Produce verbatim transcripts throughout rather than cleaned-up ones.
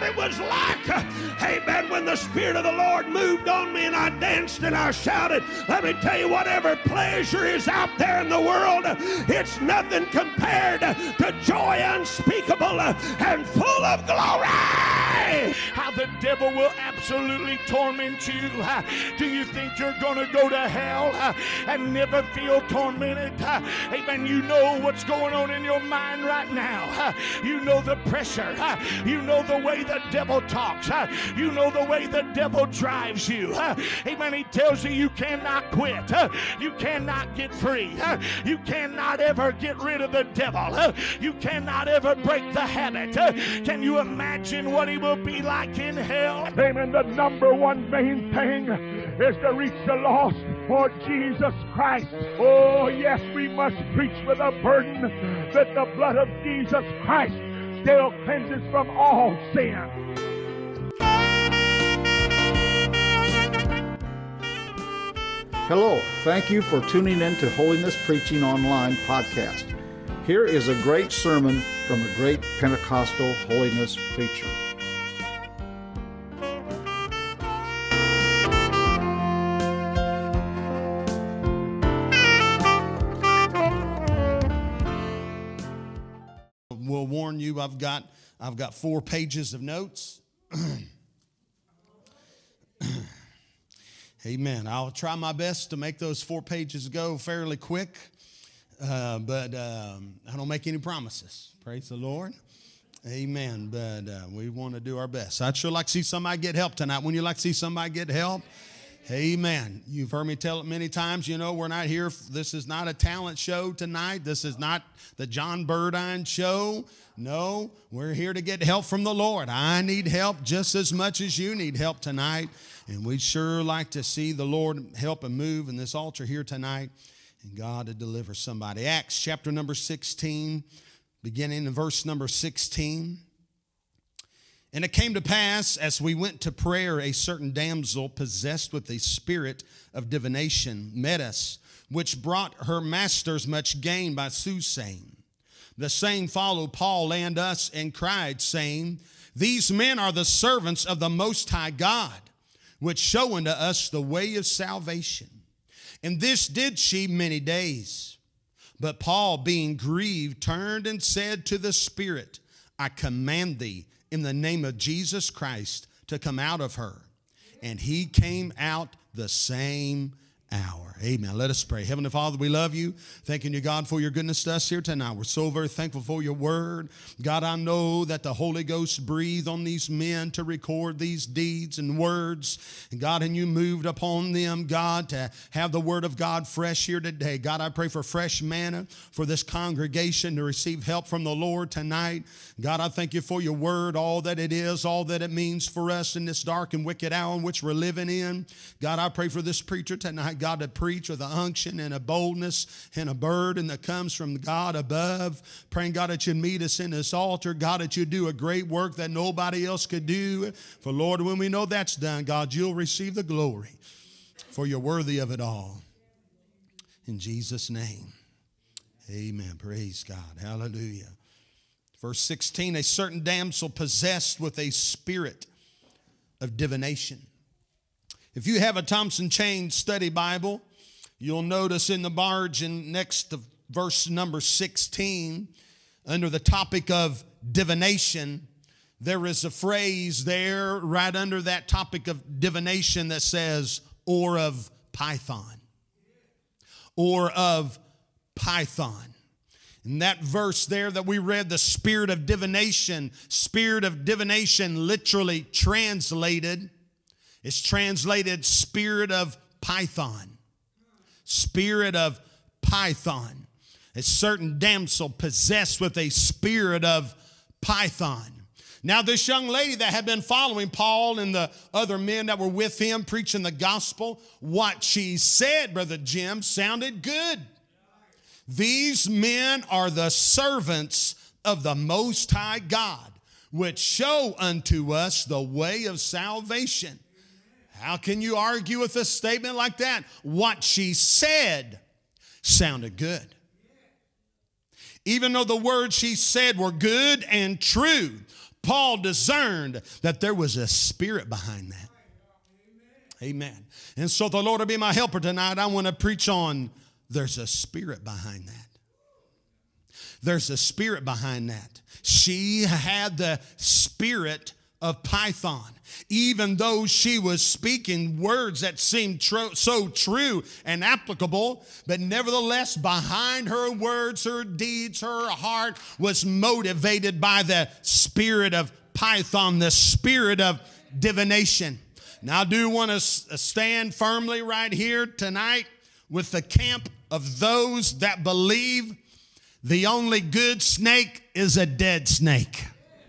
it was like, amen, when the Spirit of the Lord moved on me and I danced and I shouted. Let me tell you, whatever pleasure is out there in the world, it's nothing compared to joy unspeakable and full of glory. How the devil will absolutely torment you. Do you think you're going to go to hell and never feel tormented? Amen. You know what's going on in your mind right now. You know the pressure. You know the way the devil talks. You know the way the devil drives you. Amen. He tells you you cannot quit. You cannot get free. You cannot ever get rid of the devil. You cannot ever break the habit. Can you imagine what he will be like in hell? Amen. The number one main thing is to reach the lost for Jesus Christ. Oh, yes, we must preach with a burden that the blood of Jesus Christ still cleanses from all sin. Hello, thank you for tuning in to Holiness Preaching Online podcast. Here is a great sermon from a great Pentecostal holiness preacher. Will warn you, I've got I've got four pages of notes. Amen. I'll try my best to make those four pages go fairly quick, uh, but um, I don't make any promises. Praise the Lord. Amen. But uh, we want to do our best. I'd sure like to see somebody get help tonight. Wouldn't you like to see somebody get help? Amen. You've heard me tell it many times. You know, we're not here. This is not a talent show tonight. This is not the John Burdine show. No, we're here to get help from the Lord. I need help just as much as you need help tonight. And we'd sure like to see the Lord help and move in this altar here tonight and God to deliver somebody. Acts chapter number sixteen, beginning in verse number sixteen. And it came to pass, as we went to prayer, a certain damsel possessed with a spirit of divination met us, which brought her masters much gain by soothsaying. The same followed Paul and us and cried, saying, These men are the servants of the Most High God, which show unto us the way of salvation. And this did she many days. But Paul, being grieved, turned and said to the spirit, I command thee, in the name of Jesus Christ, to come out of her. And he came out the same hour. Amen. Let us pray. Heavenly Father, we love you. Thanking you, God, for your goodness to us here tonight. We're so very thankful for your word. God, I know that the Holy Ghost breathed on these men to record these deeds and words. And God, and you moved upon them, God, to have the word of God fresh here today. God, I pray for fresh manna for this congregation to receive help from the Lord tonight. God, I thank you for your word, all that it is, all that it means for us in this dark and wicked hour in which we're living in. God, I pray for this preacher tonight, God, to preach with an unction and a boldness and a burden that comes from God above. Praying, God, that you meet us in this altar. God, that you do a great work that nobody else could do. For, Lord, when we know that's done, God, you'll receive the glory, for you're worthy of it all. In Jesus' name, amen. Praise God. Hallelujah. Verse sixteen, a certain damsel possessed with a spirit of divination. If you have a Thompson Chain Study Bible, you'll notice in the margin next to verse number sixteen, under the topic of divination, there is a phrase there right under that topic of divination that says, or of Python. Or of Python. In that verse there that we read, the spirit of divination, spirit of divination literally translated, it's translated spirit of Python. Spirit of Python. A certain damsel possessed with a spirit of Python. Now, this young lady that had been following Paul and the other men that were with him preaching the gospel, what she said, Brother Jim, sounded good. These men are the servants of the Most High God, which show unto us the way of salvation. How can you argue with a statement like that? What she said sounded good. even though the words he said were good and true, Paul discerned that there was a spirit behind that. Amen. And so the Lord will be my helper tonight. I want to preach on there's a spirit behind that. There's a spirit behind that. She had the spirit of Python. Even though she was speaking words that seemed tro- so true and applicable, but nevertheless behind her words, her deeds, her heart was motivated by the spirit of Python, the spirit of divination. Now I do want to stand firmly right here tonight with the camp of those that believe the only good snake is a dead snake.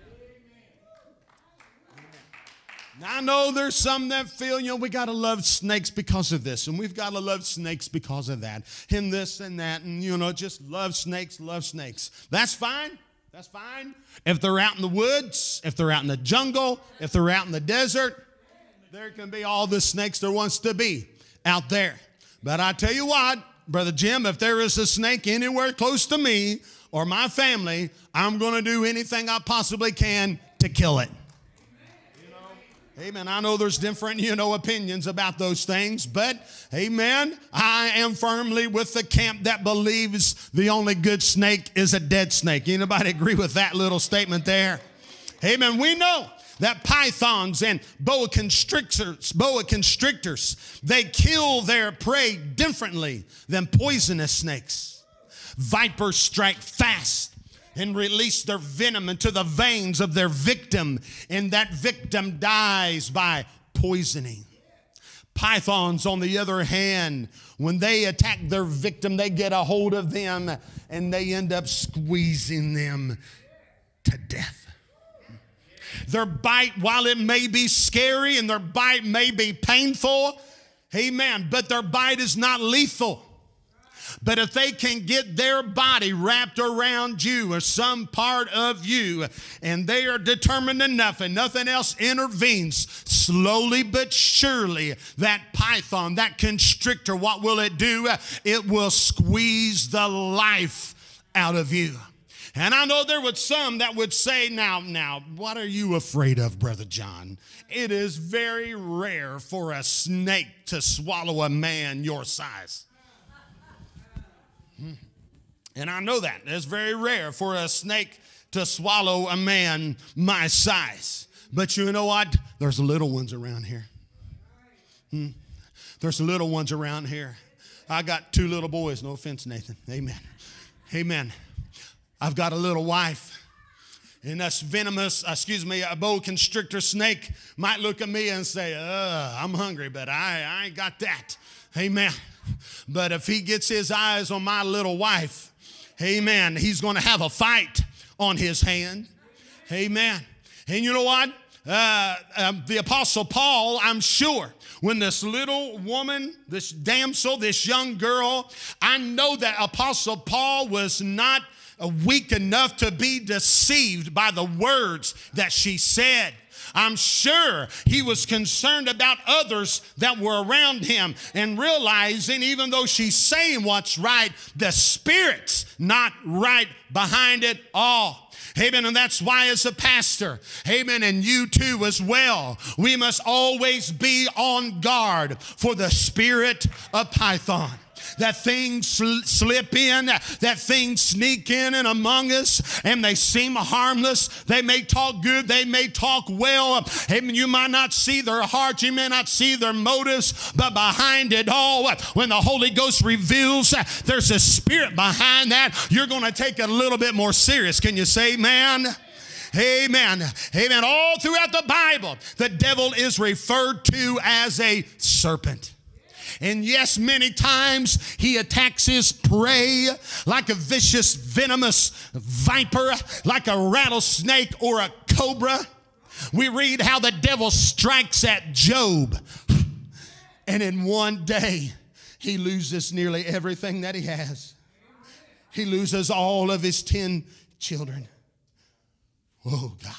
Now, I know there's some that feel, you know, we got to love snakes because of this, and we've got to love snakes because of that, and this and that, and, you know, just love snakes, love snakes. That's fine. That's fine. If they're out in the woods, if they're out in the jungle, if they're out in the desert, there can be all the snakes there wants to be out there. But I tell you what, Brother Jim, if there is a snake anywhere close to me or my family, I'm going to do anything I possibly can to kill it. Amen. I know there's different, you know, opinions about those things, but, amen, I am firmly with the camp that believes the only good snake is a dead snake. Anybody agree with that little statement there? Amen. We know that pythons and boa constrictors, boa constrictors, they kill their prey differently than poisonous snakes. Vipers strike fast and release their venom into the veins of their victim, and that victim dies by poisoning. Pythons, on the other hand, when they attack their victim, they get a hold of them and they end up squeezing them to death. Their bite, while it may be scary and their bite may be painful, amen, but their bite is not lethal. But if they can get their body wrapped around you or some part of you, and they are determined enough and nothing else intervenes, slowly but surely, that python, that constrictor, what will it do? It will squeeze the life out of you. And I know there was some that would say, now, now, what are you afraid of, Brother John? It is very rare for a snake to swallow a man your size. And I know that. It's very rare for a snake to swallow a man my size. But you know what? There's little ones around here. Hmm. There's little ones around here. I got two little boys. No offense, Nathan. Amen. Amen. I've got a little wife. And this venomous, excuse me, a boa constrictor snake might look at me and say, uh, I'm hungry, but I, I ain't got that. Amen. But if he gets his eyes on my little wife, amen, he's going to have a fight on his hand. Amen. And you know what? Uh, um, the Apostle Paul, I'm sure, when this little woman, this damsel, this young girl, I know that Apostle Paul was not weak enough to be deceived by the words that she said. I'm sure he was concerned about others that were around him and realizing even though she's saying what's right, the Spirit's not right behind it all. Amen. And that's why as a pastor, amen, and you too as well, we must always be on guard for the spirit of Python. That things sl- slip in, that things sneak in and among us, and they seem harmless. They may talk good, they may talk well. Amen. You might not see their hearts, you may not see their motives, but behind it all, when the Holy Ghost reveals there's a spirit behind that, you're going to take it a little bit more serious. Can you say amen? Amen. Amen. All throughout the Bible, the devil is referred to as a serpent. And yes, many times he attacks his prey like a vicious, venomous viper, like a rattlesnake or a cobra. We read how the devil strikes at Job. And in one day, he loses nearly everything that he has. He loses all of his ten children. Oh, God.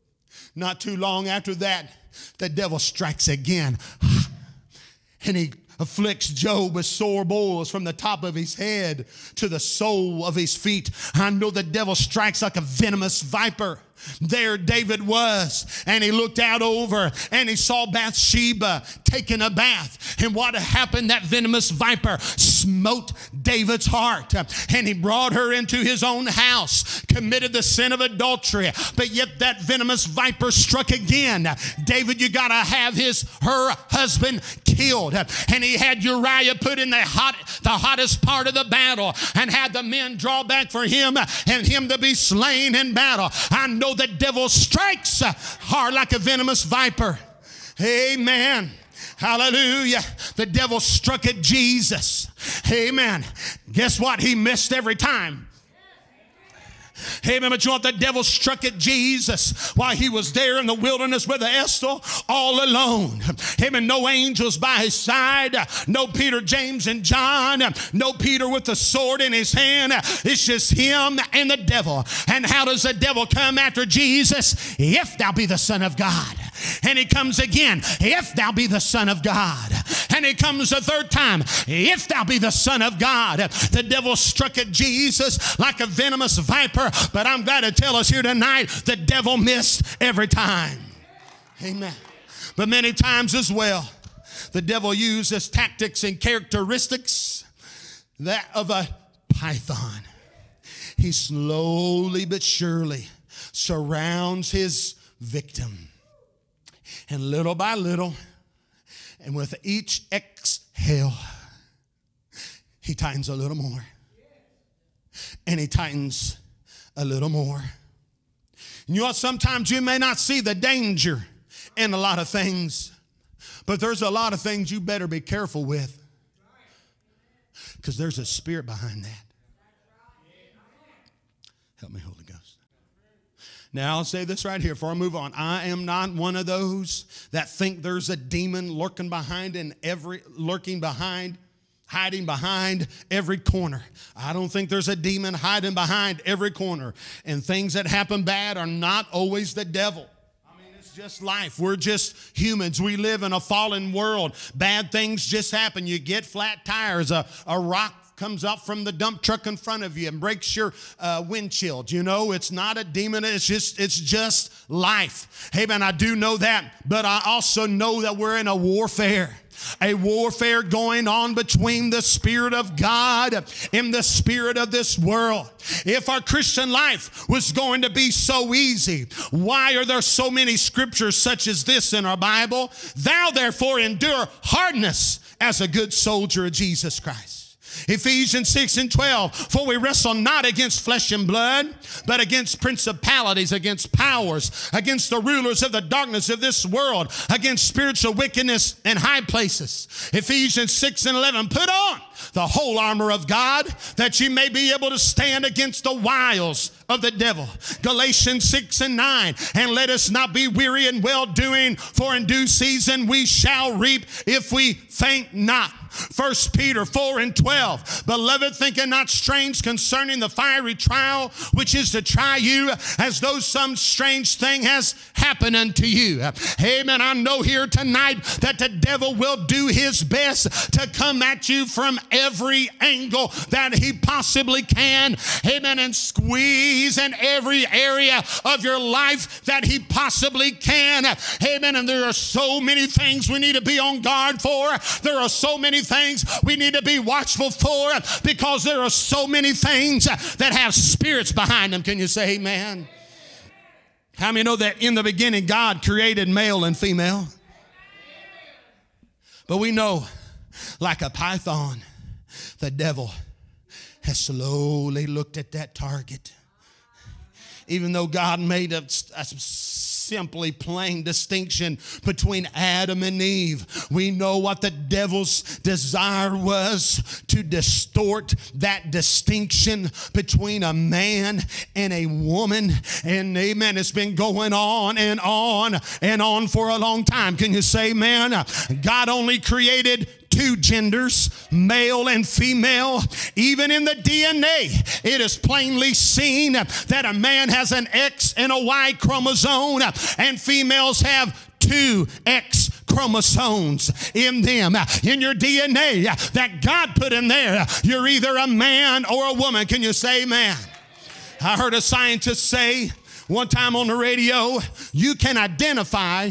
Not too long after that, the devil strikes again. And he afflicts Job with sore boils from the top of his head to the sole of his feet. I know the devil strikes like a venomous viper. There David was, and he looked out over and he saw Bathsheba taking a bath. And what happened? That venomous viper smote David's heart, and he brought her into his own house, committed the sin of adultery. But yet that venomous viper struck again. David, you got to have his her husband killed. And he had Uriah put in the hot the hottest part of the battle and had the men draw back for him and him to be slain in battle. I know the devil strikes hard like a venomous viper. Amen. Hallelujah. The devil struck at Jesus. Amen. Guess what? He missed every time. Amen. But you know what? The devil struck at Jesus while he was there in the wilderness with Esther all alone. Amen. No angels by his side. No Peter, James, and John. No Peter with the sword in his hand. It's just him and the devil. And how does the devil come after Jesus? If thou be the Son of God. And he comes again, if thou be the Son of God. And he comes a third time, if thou be the Son of God. The devil struck at Jesus like a venomous viper, but I'm glad to tell us here tonight, the devil missed every time. Amen. But many times as well, the devil uses tactics and characteristics that of a python. He slowly but surely surrounds his victim. And little by little, and with each exhale, he tightens a little more. And he tightens a little more. You know what? Sometimes you may not see the danger in a lot of things, but there's a lot of things you better be careful with, because there's a spirit behind that. Help me, Holy Ghost. Now, I'll say this right here before I move on. I am not one of those that think there's a demon lurking behind in every, lurking behind, hiding behind every corner. I don't think there's a demon hiding behind every corner. And things that happen bad are not always the devil. I mean, it's just life. We're just humans. We live in a fallen world. Bad things just happen. You get flat tires, a, a rock comes up from the dump truck in front of you and breaks your uh, windshield. You know, it's not a demon. It's just, it's just life. Hey, man, I do know that. But I also know that we're in a warfare. A warfare going on between the Spirit of God and the spirit of this world. If our Christian life was going to be so easy, why are there so many scriptures such as this in our Bible? Thou therefore endure hardness as a good soldier of Jesus Christ. Ephesians six and twelve, for we wrestle not against flesh and blood, but against principalities, against powers, against the rulers of the darkness of this world, against spiritual wickedness in high places. Ephesians six and eleven, put on the whole armor of God, that you may be able to stand against the wiles of the devil. Galatians six and nine, and let us not be weary in well-doing, for in due season we shall reap if we faint not. First Peter four and twelve, beloved, thinking not strange concerning the fiery trial which is to try you, as though some strange thing has happened unto you. Amen. I know here tonight that the devil will do his best to come at you from every angle that he possibly can. Amen. And squeeze in every area of your life that he possibly can. Amen. And there are so many things we need to be on guard for. There are so many things we need to be watchful for, because there are so many things that have spirits behind them. Can you say amen? How many know that in the beginning God created male and female? But we know, like a python, the devil has slowly looked at that target. Even though God made a, a simply plain distinction between Adam and Eve, we know what the devil's desire was: to distort that distinction between a man and a woman. And amen, it's been going on and on and on for a long time. Can you say amen? God only created two genders, male and female. Even in the D N A, it is plainly seen that a man has an X and a Y chromosome, and females have two X chromosomes in them, in your D N A that God put in there. You're either a man or a woman. Can you say amen? I heard a scientist say one time on the radio, you can identify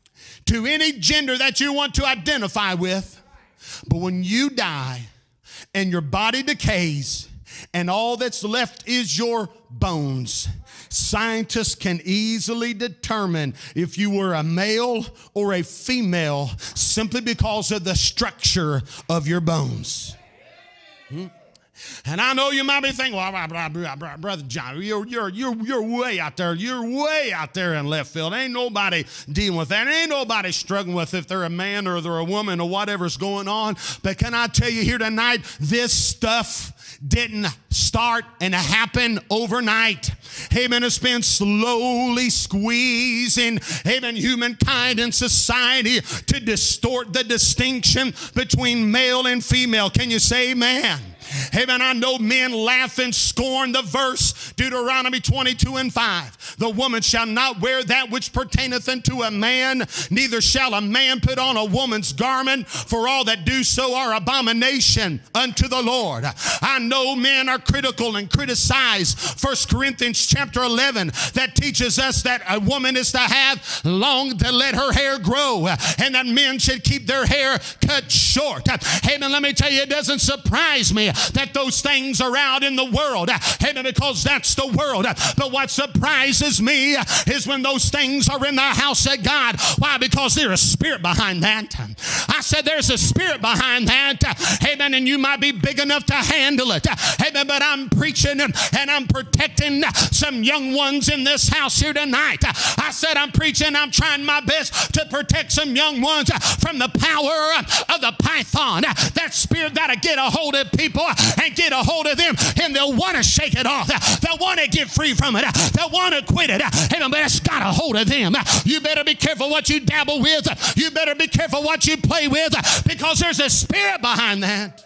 to any gender that you want to identify with, but when you die and your body decays and all that's left is your bones, scientists can easily determine if you were a male or a female simply because of the structure of your bones. Hmm? And I know you might be thinking, well, Brother John, you're, you're, you're, you're way out there. You're way out there in left field. Ain't nobody dealing with that. Ain't nobody struggling with if they're a man or they're a woman or whatever's going on. But can I tell you here tonight, this stuff didn't start and happen overnight. Amen. It's been slowly squeezing, amen, humankind and society to distort the distinction between male and female. Can you say amen? Amen. I know men laugh and scorn the verse, Deuteronomy twenty-two and five. The woman shall not wear that which pertaineth unto a man, neither shall a man put on a woman's garment, for all that do so are abomination unto the Lord. I know men are critical and criticize First Corinthians chapter eleven that teaches us that a woman is to have long to let her hair grow, and that men should keep their hair cut short. Amen. Let me tell you, it doesn't surprise me that those things are out in the world. Amen. Because that's the world. But what surprises me is when those things are in the house of God. Why? Because there's a spirit behind that. I said there's a spirit behind that. Amen. And you might be big enough to handle it. Amen. But I'm preaching and I'm protecting some young ones in this house here tonight. I said I'm preaching. I'm trying my best to protect some young ones from the power of the python. That spirit that'll get a hold of people and get a hold of them, and they'll want to shake it off. They'll want to get free from it. They'll want to quit it. Amen. But it's got a hold of them. You better be careful what you dabble with. You better be careful what you play with, because there's a spirit behind that.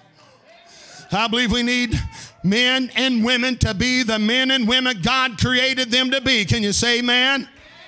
I believe we need men and women to be the men and women God created them to be. Can you say amen?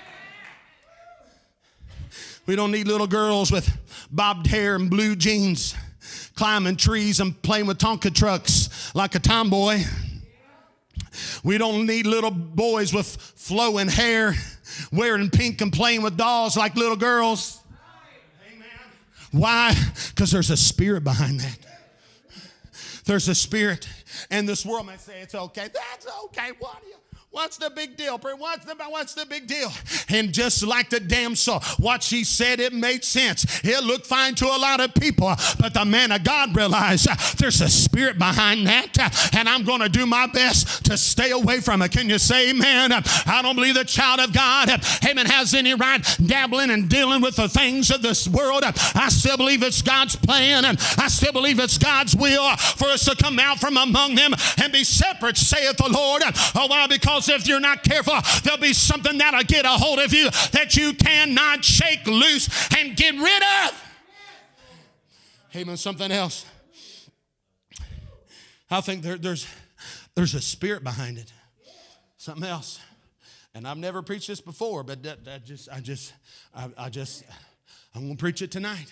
We don't need little girls with bobbed hair and blue jeans climbing trees and playing with Tonka trucks like a tomboy. We don't need little boys with flowing hair wearing pink and playing with dolls like little girls. Amen. Why? Because there's a spirit behind that. There's a spirit. And this world may say it's okay. That's okay. What do you? What's the big deal? What's the, what's the big deal? And just like the damsel, what she said, it made sense. It looked fine to a lot of people, but the man of God realized uh, there's a spirit behind that, uh, and I'm going to do my best to stay away from it. Can you say amen? Uh, I don't believe the child of God, uh, amen, has any right dabbling and dealing with the things of this world. Uh, I still believe it's God's plan, and I still believe it's God's will for us to come out from among them and be separate, saith the Lord. Uh, oh, why? Because if you're not careful, there'll be something that'll get a hold of you that you cannot shake loose and get rid of. Amen. Something else. I think there, there's, there's a spirit behind it. Something else. And I've never preached this before, but that, that just, I just, I, I just, I'm going to preach it tonight.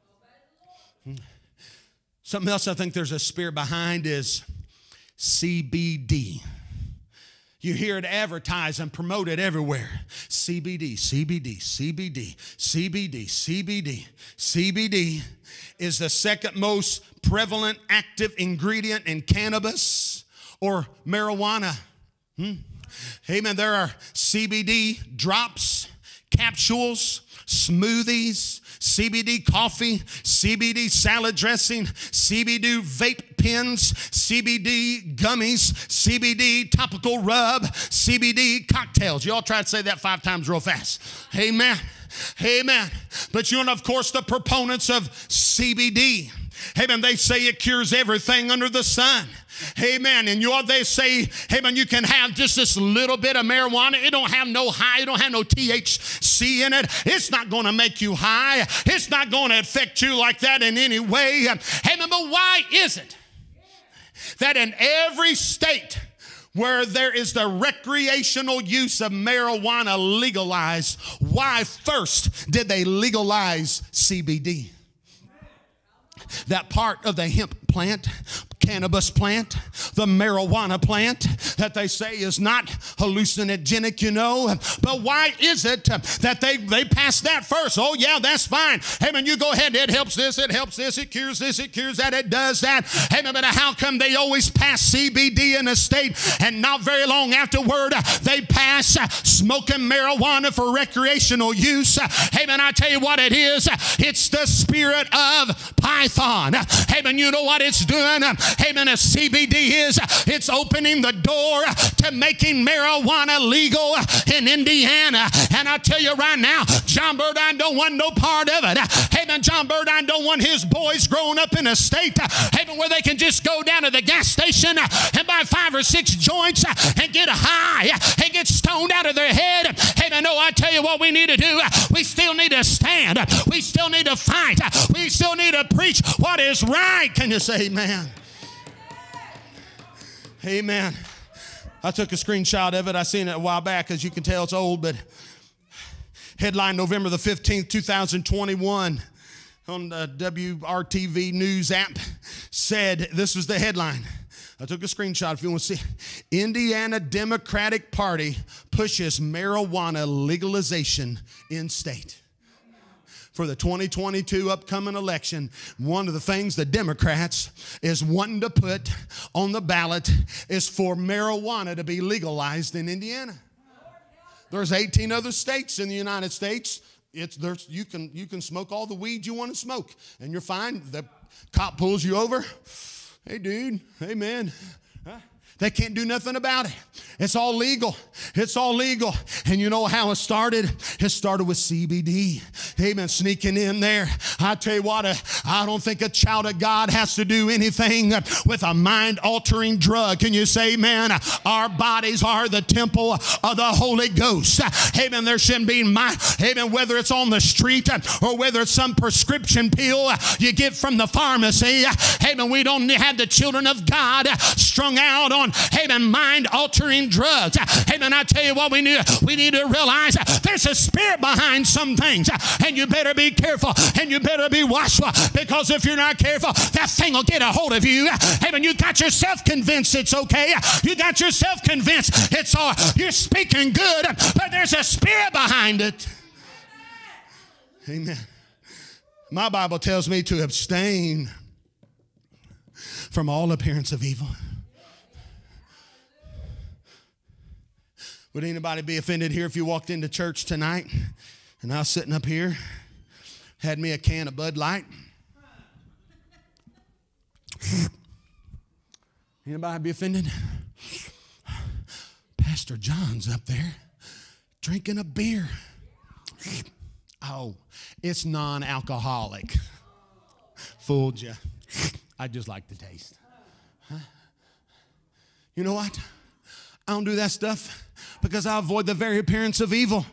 Something else I think there's a spirit behind is C B D. You hear it advertised and promoted everywhere. C B D, C B D, C B D, C B D, C B D. C B D is the second most prevalent active ingredient in cannabis or marijuana. Hmm? Amen. There are C B D drops, capsules, smoothies, C B D coffee, C B D salad dressing, C B D vape pens, C B D gummies, C B D topical rub, C B D cocktails. You all try to say that five times real fast. Amen. Amen. But you know, of course, the proponents of C B D. Amen. They say it cures everything under the sun. Amen. And you know, they say, amen, you can have just this little bit of marijuana. It don't have no high. It don't have no T H C in it. It's not going to make you high. It's not going to affect you like that in any way. Amen. But why is it that in every state where there is the recreational use of marijuana legalized, why first did they legalize C B D? That part of the hemp plant, cannabis plant, the marijuana plant that they say is not hallucinogenic, you know. But why is it that they, they pass that first? Oh, yeah, that's fine. Hey, man, you go ahead. It helps this, it helps this, it cures this, it cures that, it does that. Hey, man, but how come they always pass C B D in a state and not very long afterward they pass smoking marijuana for recreational use? Hey, man, I tell you what it is. It's the spirit of Python. Hey, man, you know what it's doing? Hey, man, a C B D is, it's opening the door to making marijuana legal in Indiana. And I tell you right now, John Burdine don't want no part of it. Hey, man, John Burdine don't want his boys growing up in a state, hey, man, where they can just go down to the gas station and buy five or six joints and get high and get stoned out of their head. Hey, man, no, I tell you what we need to do. We still need to stand. We still need to fight. We still need to preach what is right. Can you say amen? Amen. I took a screenshot of it. I seen it a while back. As you can tell, it's old, but headline November the fifteenth, two thousand twenty-one on the W R T V News app said, this was the headline. I took a screenshot if you want to see. Indiana Democratic Party pushes marijuana legalization in state. For the twenty twenty-two upcoming election, one of the things the Democrats is wanting to put on the ballot is for marijuana to be legalized in Indiana. There's eighteen other states in the United States. It's there's you can you can smoke all the weed you want to smoke, and you're fine. The cop pulls you over. Hey, dude. Hey, man. Huh? They can't do nothing about it. It's all legal. It's all legal. And you know how it started? It started with C B D. Amen. Sneaking in there. I tell you what, I don't think a child of God has to do anything with a mind-altering drug. Can you say, man, our bodies are the temple of the Holy Ghost. Amen. There shouldn't be my, amen, whether it's on the street or whether it's some prescription pill you get from the pharmacy. Amen. We don't have the children of God strung out on, amen, mind-altering drugs. Amen. I tell you what we need. We need to realize there's a spirit behind some things, and you better be careful, and you better be watchful, because if you're not careful, that thing will get a hold of you. Amen. You got yourself convinced it's okay. You got yourself convinced it's all. You're speaking good, but there's a spirit behind it. Amen. My Bible tells me to abstain from all appearance of evil. Would anybody be offended here if you walked into church tonight and I was sitting up here, had me a can of Bud Light? Anybody be offended? Pastor John's up there drinking a beer. Oh, it's non-alcoholic. Fooled you. I just like the taste. Huh? You know what? I don't do that stuff because I avoid the very appearance of evil.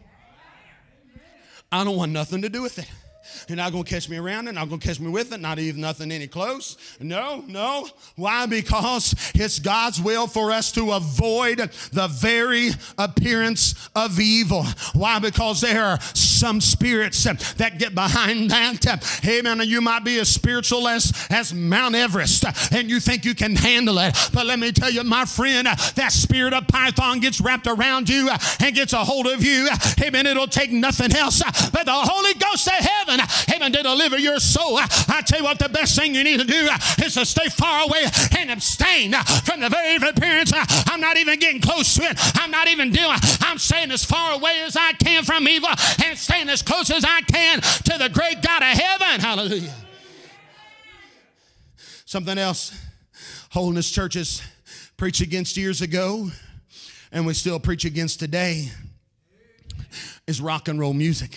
I don't want nothing to do with it. You're not going to catch me around it, not going to catch me with it, not even nothing any close. No, no. Why? Because it's God's will for us to avoid the very appearance of evil. Why? Because there are some spirits that get behind that. Amen. You might be as spiritual as, as Mount Everest, and you think you can handle it. But let me tell you, my friend, that spirit of Python gets wrapped around you and gets a hold of you. Amen. It'll take nothing else but the Holy Ghost of heaven, amen, to deliver your soul. I tell you what, the best thing you need to do is to stay far away and abstain from the very appearance. I'm not even getting close to it. I'm not even doing. I'm staying as far away as I can from evil and staying as close as I can to the great God of heaven. Hallelujah. Something else holiness churches preach against years ago, and we still preach against today, is rock and roll music.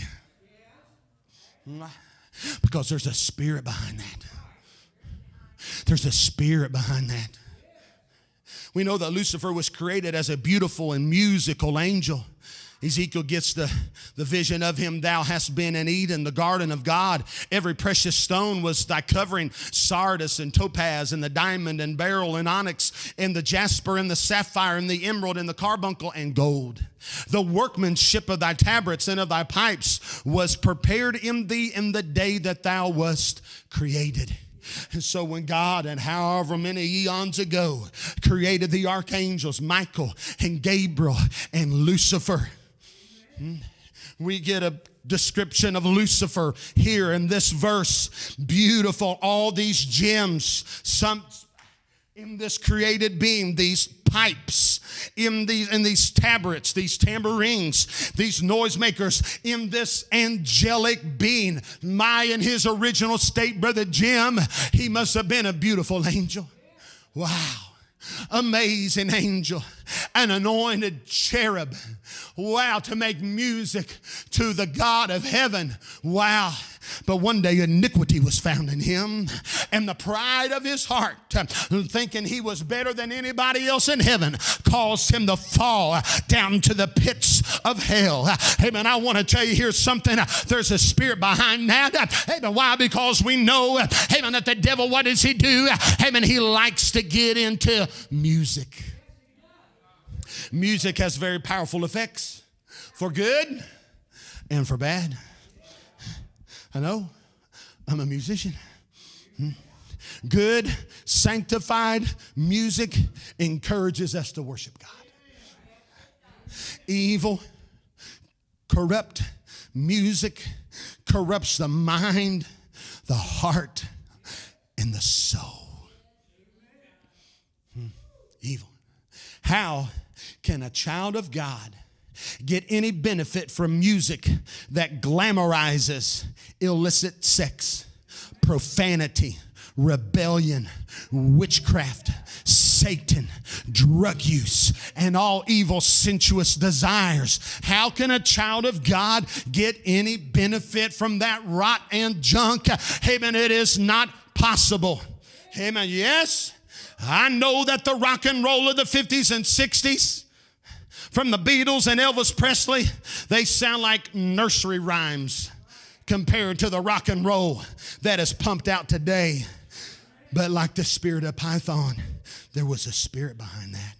Because there's a spirit behind that. There's a spirit behind that. We know that Lucifer was created as a beautiful and musical angel. Ezekiel gets the, the vision of him. Thou hast been in Eden, the garden of God. Every precious stone was thy covering, sardis and topaz and the diamond and beryl and onyx and the jasper and the sapphire and the emerald and the carbuncle and gold. The workmanship of thy tabrets and of thy pipes was prepared in thee in the day that thou wast created. And so when God, and however many eons ago, created the archangels, Michael and Gabriel and Lucifer, we get a description of Lucifer here in this verse. Beautiful, all these gems, some in this created being, these pipes, in these, in these tabrets, these tambourines, these noisemakers, in this angelic being. My, in his original state, Brother Jim, he must have been a beautiful angel. Wow. Amazing angel, an anointed cherub. Wow, to make music to the God of heaven. Wow. But one day iniquity was found in him, and the pride of his heart, thinking he was better than anybody else in heaven, caused him to fall down to the pits of hell. Amen. I want to tell you here something. There's a spirit behind that. Amen. Why? Because we know, amen, that the devil, what does he do? Amen. He likes to get into music. Music has very powerful effects for good and for bad. I know, I'm a musician. Good, sanctified music encourages us to worship God. Evil, corrupt music corrupts the mind, the heart, and the soul. Evil. How can a child of God get any benefit from music that glamorizes illicit sex, profanity, rebellion, witchcraft, Satan, drug use, and all evil sensuous desires? How can a child of God get any benefit from that rot and junk? Amen. It is not possible. Amen. Yes, I know that the rock and roll of the fifties and sixties, from the Beatles and Elvis Presley, they sound like nursery rhymes compared to the rock and roll that is pumped out today. But like the spirit of Python, there was a spirit behind that.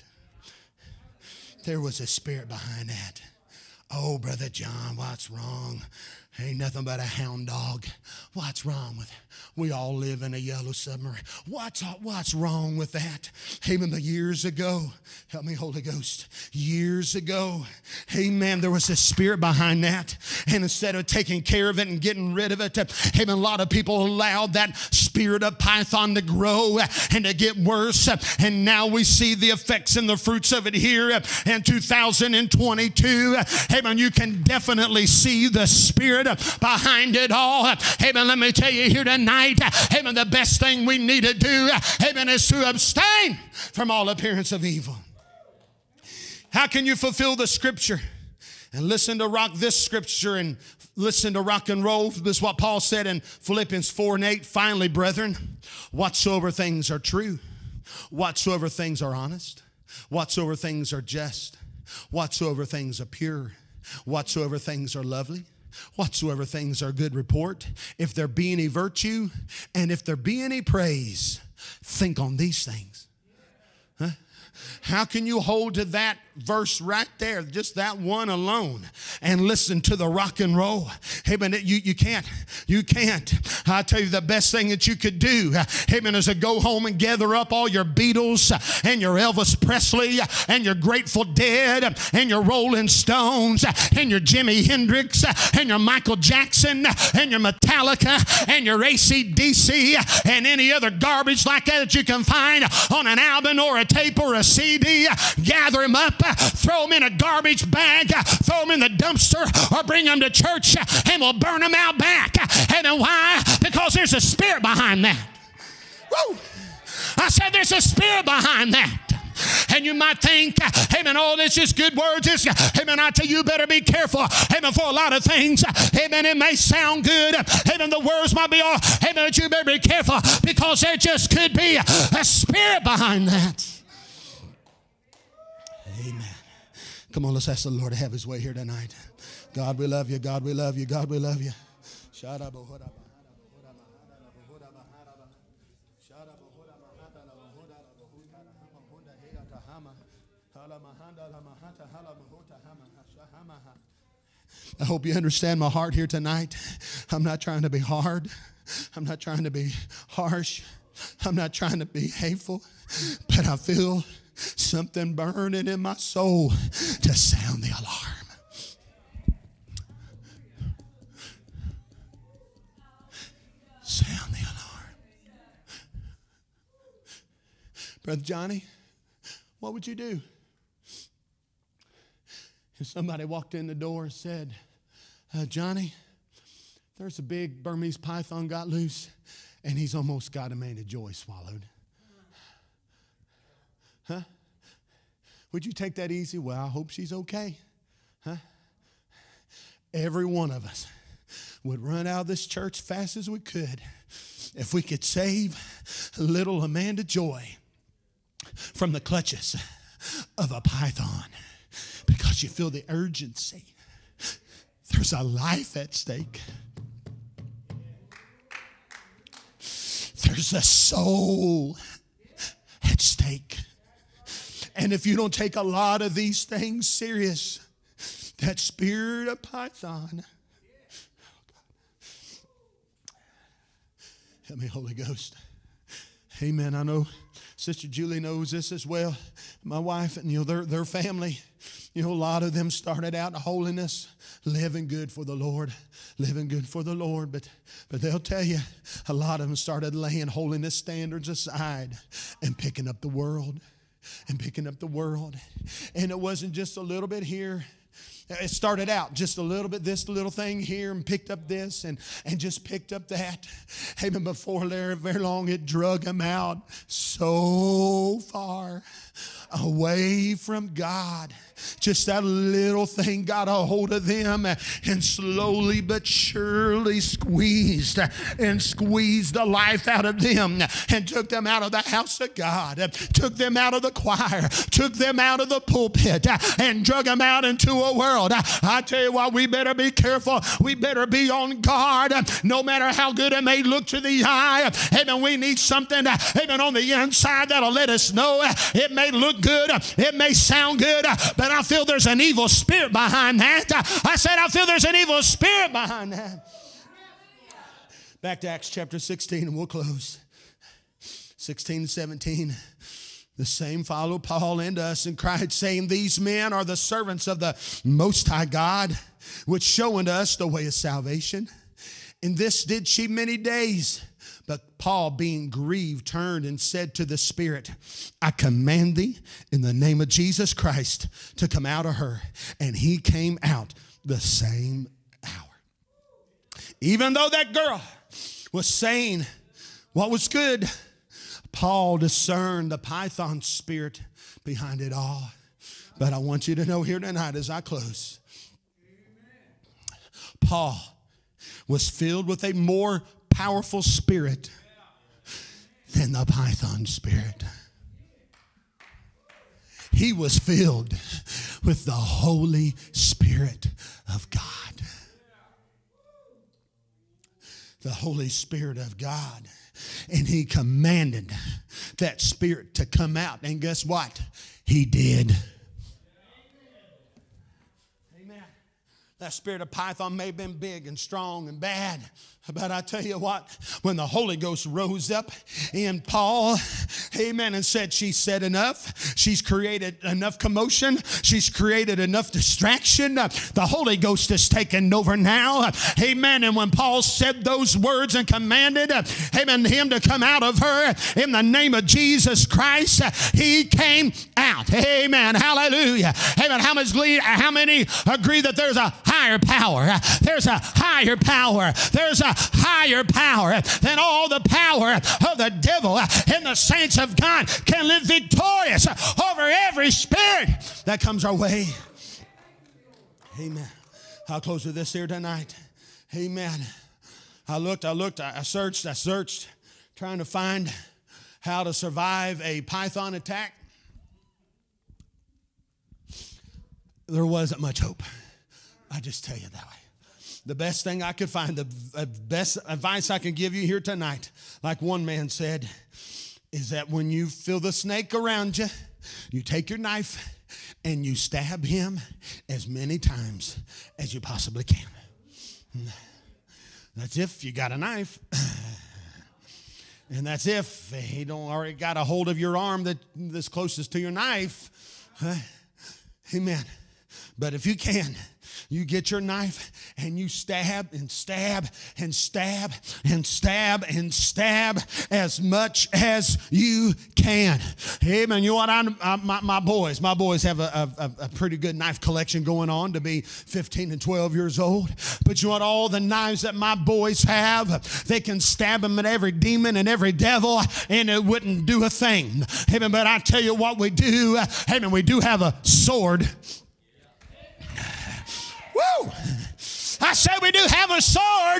There was a spirit behind that. Oh, Brother John, what's wrong? Ain't nothing but a hound dog. What's wrong with it? We all live in a yellow submarine. What's, what's wrong with that? Amen. The years ago, help me, Holy Ghost. Years ago, amen, there was a spirit behind that. And instead of taking care of it and getting rid of it, amen, a lot of people allowed that spirit of Python to grow and to get worse. And now we see the effects and the fruits of it here in two thousand twenty-two. Amen. You can definitely see the spirit behind it all. Amen. Let me tell you here tonight, amen, the best thing we need to do, amen, is to abstain from all appearance of evil. How can you fulfill the scripture and listen to rock this scripture and listen to rock and roll? This is what Paul said in Philippians four and eight. Finally, brethren, whatsoever things are true, whatsoever things are honest, whatsoever things are just, whatsoever things are pure, whatsoever things are lovely, whatsoever things are good report, if there be any virtue, and if there be any praise, think on these things. Huh? How can you hold to that verse right there, just that one alone, and listen to the rock and roll? Amen. You, you can't. You can't. I tell you, the best thing that you could do, amen, is to go home and gather up all your Beatles and your Elvis Presley and your Grateful Dead and your Rolling Stones and your Jimi Hendrix and your Michael Jackson and your Metallica and your A C D C and any other garbage like that that you can find on an album or a tape or a C D. Gather them up, throw them in a garbage bag, throw them in the dumpster, or bring them to church, and we'll burn them out back. And why? Because there's a spirit behind that. Woo! I said there's a spirit behind that. And you might think, amen, all this is good words. It's, amen, I tell you, you better be careful. Amen, for a lot of things, amen, it may sound good. Amen, the words might be all, amen, but you better be careful, because there just could be a spirit behind that. Amen. Come on, let's ask the Lord to have his way here tonight. God, we love you. God, we love you. God, we love you. I hope you understand my heart here tonight. I'm not trying to be hard. I'm not trying to be harsh. I'm not trying to be hateful. But I feel something burning in my soul to sound the alarm. Sound the alarm. Brother Johnny, what would you do if somebody walked in the door and said, uh, Johnny, there's a big Burmese python got loose and he's almost got a man of joy swallowed? Huh? Would you take that easy? Well, I hope she's okay. Huh? Every one of us would run out of this church fast as we could if we could save little Amanda Joy from the clutches of a python, because you feel the urgency. There's a life at stake. There's a soul at stake. And if you don't take a lot of these things serious, that spirit of python, help me, Holy Ghost. Amen. I know Sister Julie knows this as well. My wife and, you know, their, their family, you know, a lot of them started out in holiness, living good for the Lord, living good for the Lord. But, but they'll tell you, a lot of them started laying holiness standards aside and picking up the world, and picking up the world. And it wasn't just a little bit here. It started out just a little bit, this little thing here, and picked up this and, and just picked up that. Even before very, very long, it drug them out so far away from God. Just that little thing got a hold of them and slowly but surely squeezed and squeezed the life out of them and took them out of the house of God, took them out of the choir, took them out of the pulpit and drug them out into a world. I tell you what, we better be careful. We better be on guard. No matter how good it may look to the eye, amen, we need something, amen, on the inside that'll let us know it may look good, it may sound good, but I feel there's an evil spirit behind that. I said I feel there's an evil spirit behind that. Back to Acts chapter sixteen, and we'll close. sixteen and seventeen. The same followed Paul and us and cried, saying, these men are the servants of the Most High God, which show unto us the way of salvation. And this did she many days. But Paul, being grieved, turned and said to the Spirit, I command thee in the name of Jesus Christ to come out of her. And he came out the same hour. Even though that girl was saying what was good, Paul discerned the python spirit behind it all. But I want you to know here tonight as I close, Paul was filled with a more powerful spirit than the python spirit. He was filled with the Holy Spirit of God. The Holy Spirit of God. And he commanded that spirit to come out. And guess what? He did. Amen. That spirit of python may have been big and strong and bad. But I tell you what, when the Holy Ghost rose up in Paul, amen, and said, she's said enough. She's created enough commotion. She's created enough distraction. The Holy Ghost is taken over now. Amen. And when Paul said those words and commanded, amen, him to come out of her in the name of Jesus Christ, he came out. Amen. Hallelujah. Amen. How many, how many agree that there's a higher power? There's a higher power. There's a higher power than all the power of the devil, and the saints of God can live victorious over every spirit that comes our way. Amen. I'll close with this here tonight. Amen. I looked, I looked, I searched, I searched, trying to find how to survive a python attack. there wasn't much hope. I just tell you that way. The best thing I could find, the best advice I can give you here tonight, like one man said, is that when you feel the snake around you, you take your knife and you stab him as many times as you possibly can. That's if you got a knife. And that's if he don't already got a hold of your arm that that's closest to your knife. Amen. But if you can, you get your knife and you stab and stab and stab and stab and stab as much as you can. Amen. You know what? I, I, my, my boys, my boys have a, a, a pretty good knife collection going on to be fifteen and twelve years old. But you know what? All the knives that my boys have, they can stab them at every demon and every devil, and it wouldn't do a thing. Amen. But I tell you what we do. Amen. We do have a sword. Woo! I said we do have a sword.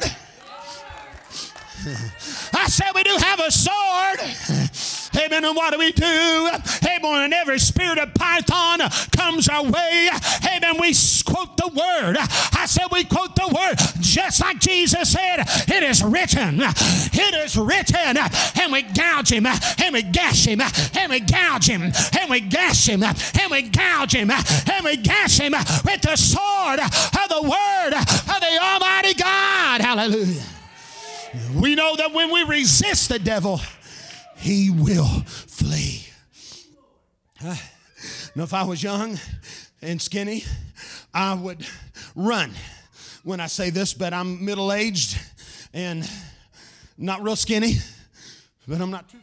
I said we do have a sword. Amen. And what do we do? Amen. And every spirit of Python comes our way. Amen. We quote the word. I said we quote the word just like Jesus said. It is written. It is written. And we gouge him. And we gash him. And we gouge him. And we gash him. And we gouge him. And we gash him with the sword of the word of the Almighty God. Hallelujah. We know that when we resist the devil, he will flee. Uh, now, if I was young and skinny, I would run. When I say this, but I'm middle-aged and not real skinny, but I'm not too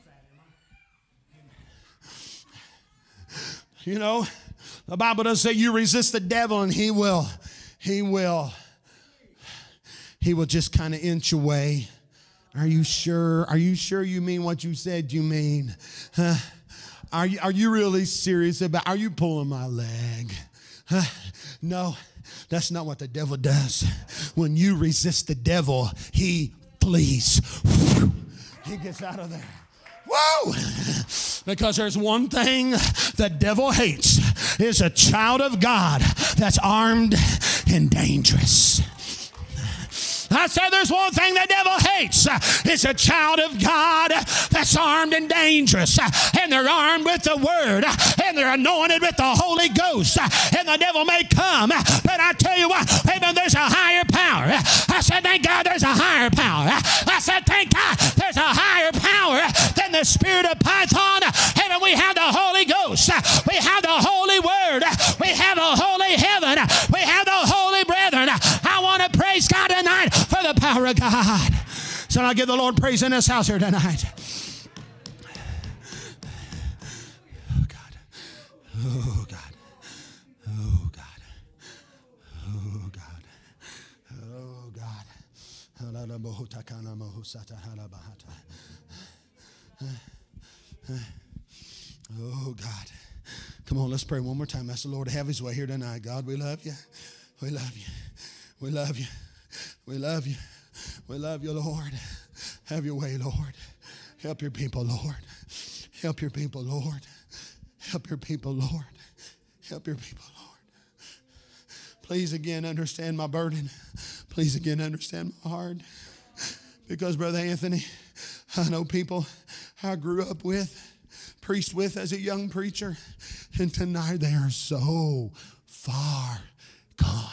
fat. You know, the Bible does say you resist the devil and he will, he will, he will just kind of inch away. Are you sure? Are you sure you mean what you said you mean? Huh? Are you, are you really serious about, are you pulling my leg? Huh? No, that's not what the devil does. When you resist the devil, he flees. He gets out of there. Whoa! Because there's one thing the devil hates is a child of God that's armed and dangerous. I said there's one thing the devil hates. It's a child of God that's armed and dangerous. And they're armed with the word. And they're anointed with the Holy Ghost. And the devil may come. But I tell you what, amen, there's a higher power. I said, thank God there's a higher power. I said, thank God there's a higher power than the spirit of Python. Amen, we have the Holy Ghost. We have the Holy Word. We have a holy heaven. We have the holy brethren. I want to praise God tonight for the power of God. So I'll give the Lord praise in this house here tonight. Oh God. Oh God. Oh God. Oh God. Oh God. Oh God. Come on, let's pray one more time. Ask the Lord to have his way here tonight. God, we love you. We love you. We love you. We love you. We love you, Lord. Have your way, Lord. Help your people, Lord. Help your people, Lord. Help your people, Lord. Help your people, Lord. Please again understand my burden. Please again understand my heart. Because, Brother Anthony, I know people I grew up with, preached with as a young preacher, and tonight they are so far gone.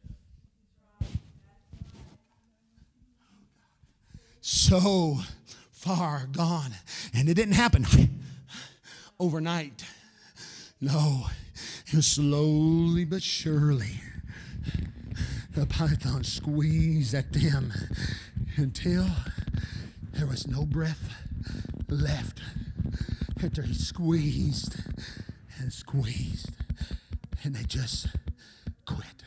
So far gone. And it didn't happen overnight. No, it was slowly but surely. The python squeezed at them until there was no breath left. After he squeezed and squeezed, and they just quit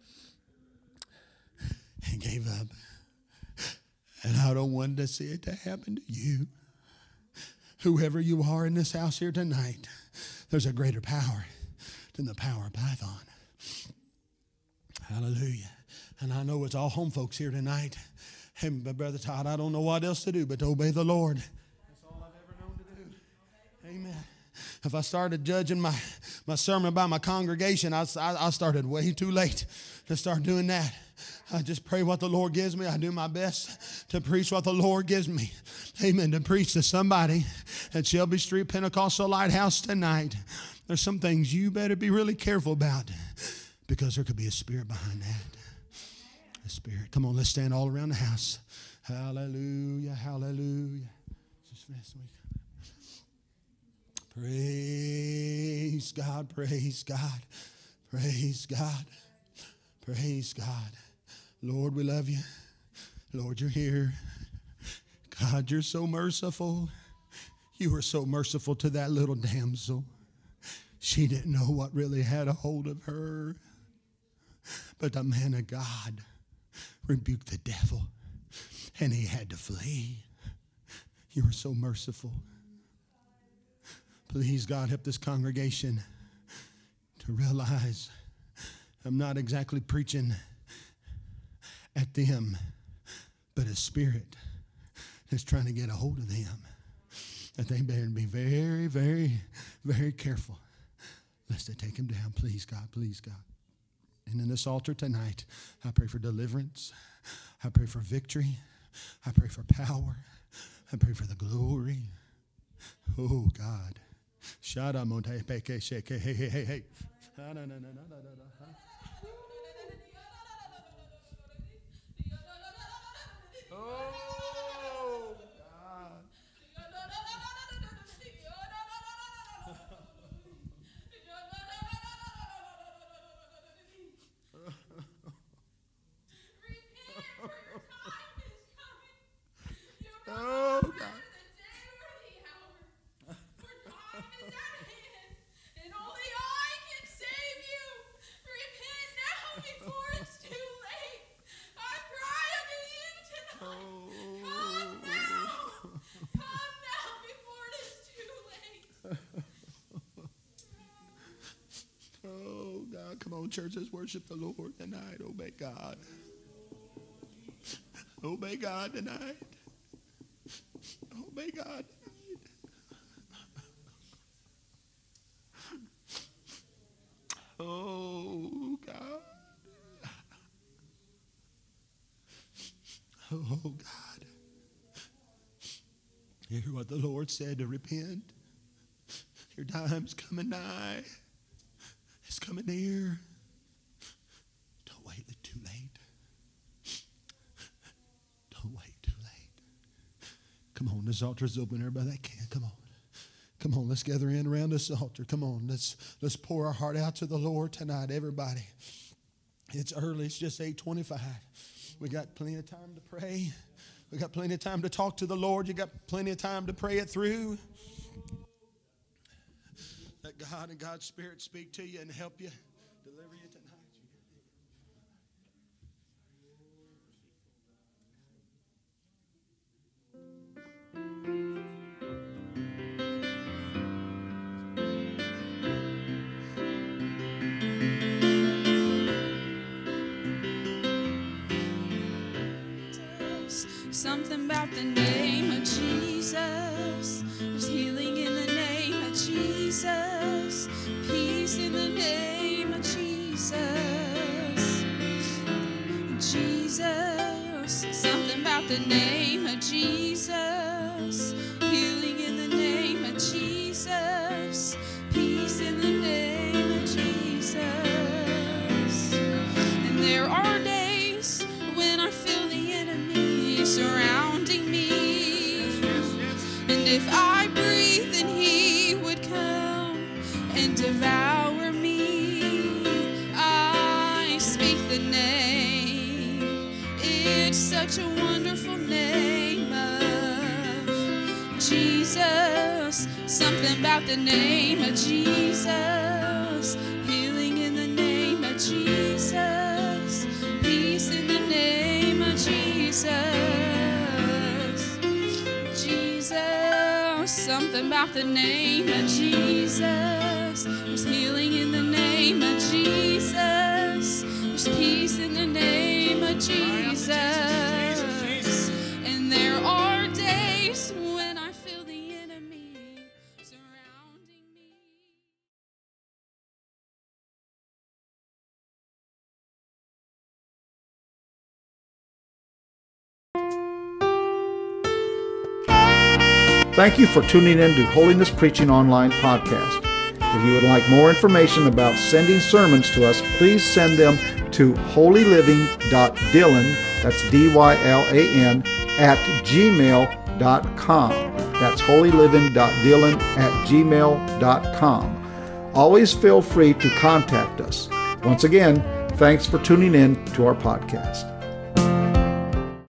and gave up. And I don't want to see it to happen to you. Whoever you are in this house here tonight, there's a greater power than the power of Python. Hallelujah. And I know it's all home folks here tonight. Hey, but Brother Todd, I don't know what else to do but to obey the Lord. That's all I've ever known to do. Amen. If I started judging my, my sermon about my congregation, I, I, I started way too late to start doing that. I just pray what the Lord gives me. I do my best to preach what the Lord gives me. Amen. To preach to somebody at Shelby Street Pentecostal Lighthouse tonight. There's some things you better be really careful about, because there could be a spirit behind that. A spirit. Come on, let's stand all around the house. Hallelujah, hallelujah. Just this week. Praise God, praise God, praise God, praise God. Lord, we love you. Lord, you're here. God, you're so merciful. You were so merciful to that little damsel. She didn't know what really had a hold of her. But the man of God rebuked the devil, and he had to flee. You were so merciful. Please, God, help this congregation to realize I'm not exactly preaching at them, but a spirit is trying to get a hold of them. That they better be very, very, very careful lest they take him down. Please, God, please, God. And in this altar tonight, I pray for deliverance. I pray for victory. I pray for power. I pray for the glory. Oh, God. Shada monte peke shake hey hey hey hey. Na na na na na na na. Oh God. Oh God. Oh, God, come on, church, let's worship the Lord tonight. Obey God. Obey God tonight. Obey God tonight. Oh, God. Oh, God. Hear what the Lord said to repent. Your time's coming nigh. It's coming near. Don't wait too late. Don't wait too late. Come on, this altar's open. Everybody that can, come on. Come on, let's gather in around this altar. Come on, let's let's pour our heart out to the Lord tonight, everybody. It's early. It's just eight twenty-five. We got plenty of time to pray. We got plenty of time to talk to the Lord. You got plenty of time to pray it through. Let God and God's Spirit speak to you and help you, deliver you tonight. Something about the name of Jesus. There's healing in the name of Jesus. Peace in the name of Jesus. Jesus. Something about the name of Jesus. Healing in the name of Jesus. Peace in the name of Jesus. And there are days when I feel the enemy surrounding me. And if I breathe, then he would come and devour me. I speak the name. It's such a wonderful name of Jesus. Something about the name of Jesus. Healing in the name of Jesus. Peace in the name of Jesus. Jesus. Something about the name of Jesus. There's healing in the name of Jesus. There's peace in the name of Jesus. Thank you for tuning in to Holiness Preaching Online podcast. If you would like more information about sending sermons to us, please send them to holyliving.dylan, that's D Y L A N, at gmail dot com. That's holyliving.dylan at gmail dot com. Always feel free to contact us. Once again, thanks for tuning in to our podcast.